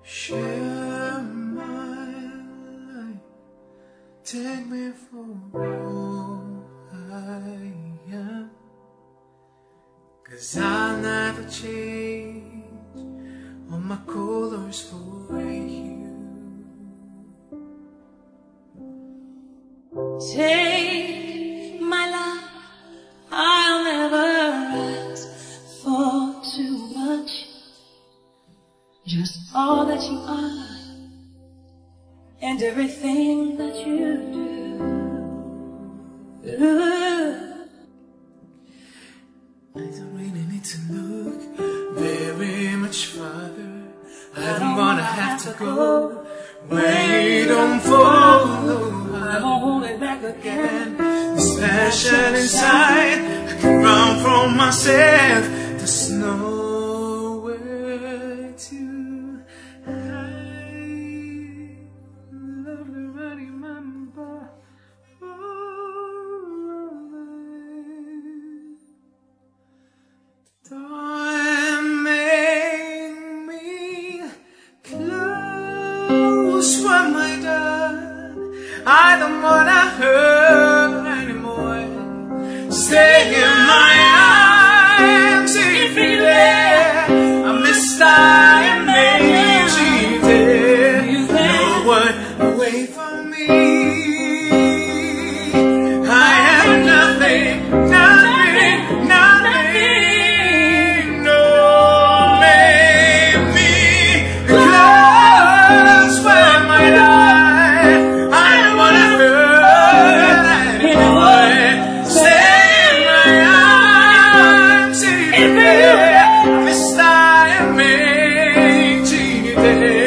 Share my life, take me for all I am, 'cause I'll never change all my colors for you. Take my life, I'll never ask for too much, just all that you are and everything that you do. I don't really need to look very much farther. I don't wanna have to go where you don't follow. I won't hold it back again. This passion inside, I can run from myself. There's nowhere to hide. Love you, I remember. Don't make me close. What am I done? I don't wanna hurt anymore. Stay in my arms if you're there. I miss time, maybe there. No one away from me. I have nothing, nothing, nothing. No, make me close. Where am I? I don't wanna hurt anyone. Stay in my arms if you're there. This time, make you there.